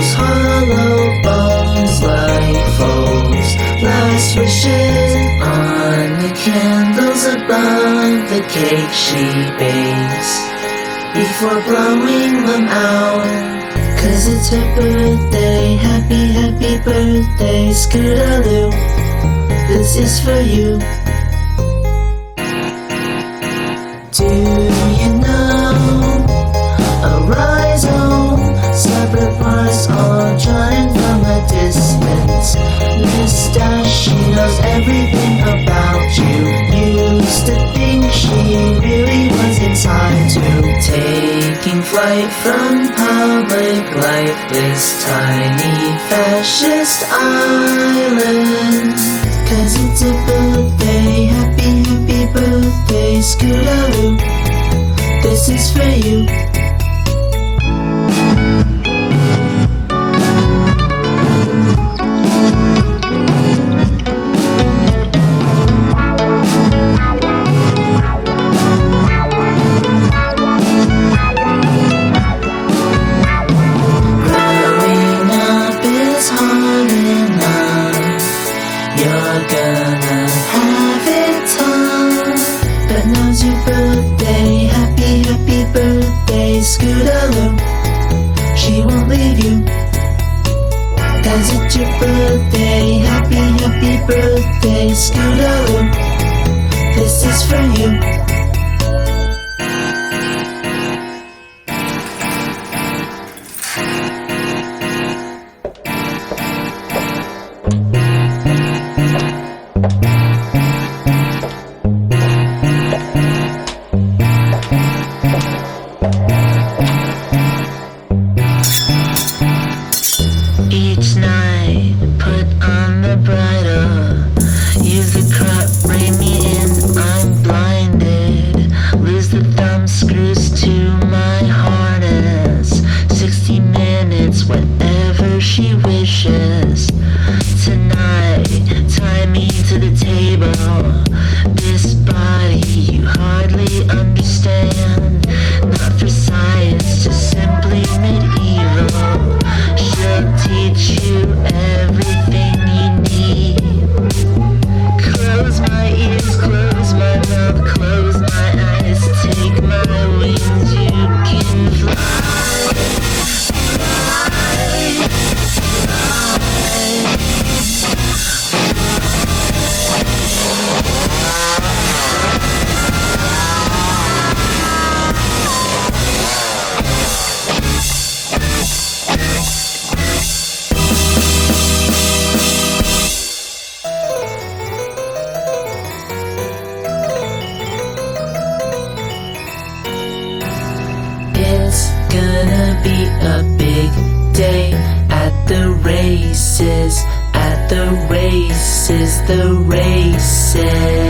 those hollow bones like foes. Last wishes on the candles above the cake she bakes before blowing them out. 'Cause it's her birthday, happy, happy birthday, Scootaloo, this is for you. Do you know a rhizome, separate parts all joined from a distance? Mustache, she knows everything about you. Used to think she really was inside too. Taking flight from public life, this tiny fascist island. 'Cause it's a birthday, happy, happy birthday, Scootaloo, this is for you. You're gonna have it tough, but now's your birthday, happy, happy birthday, Scootaloo, she won't leave you. 'Cause it's your birthday, happy, happy birthday, Scootaloo, this is for you. Each night, put on the bridle, use the crop, rein me in, I'm blinded. Lose the thumb screws to my harness. 60 minutes, whatever she wishes. Tonight, tie me to the table. This body you hardly understand. Not for science, just simply medieval. She'll teach you everything you need. Close my ears, close my mouth, close my eyes. Take my wings, you can fly. It's gonna be a big day at the races, at the races, the races.